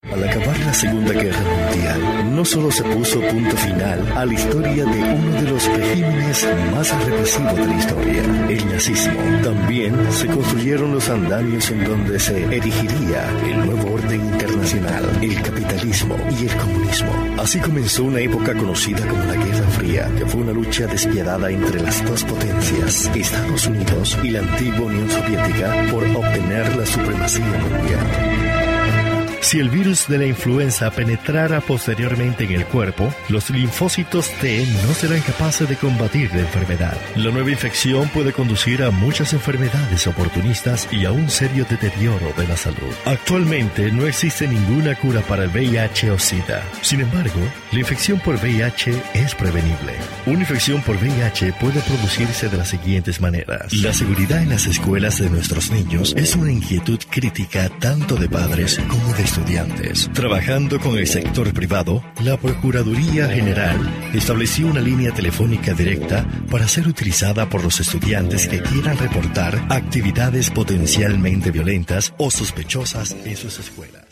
Al acabar la Segunda Guerra Mundial, no solo se puso punto final a la historia de uno de los regímenes más represivos de la historia, el nazismo. También se construyeron los andamios en donde se erigiría el nuevo orden internacional, el capitalismo y el comunismo. Así comenzó una época conocida como la Guerra Fría, que fue una lucha despiadada entre las dos potencias, Estados Unidos y la antigua Unión Soviética, por obtener la supremacía mundial. Si el virus de la influenza penetrara posteriormente en el cuerpo, los linfocitos T no serán capaces de combatir la enfermedad. La nueva infección puede conducir a muchas enfermedades oportunistas y a un serio deterioro de la salud. Actualmente no existe ninguna cura para el VIH o SIDA. Sin embargo, la infección por VIH es prevenible. Una infección por VIH puede producirse de las siguientes maneras. La seguridad en las escuelas de nuestros niños es una inquietud crítica tanto de padres como de estudiantes. Trabajando con el sector privado, la Procuraduría General estableció una línea telefónica directa para ser utilizada por los estudiantes que quieran reportar actividades potencialmente violentas o sospechosas en sus escuelas.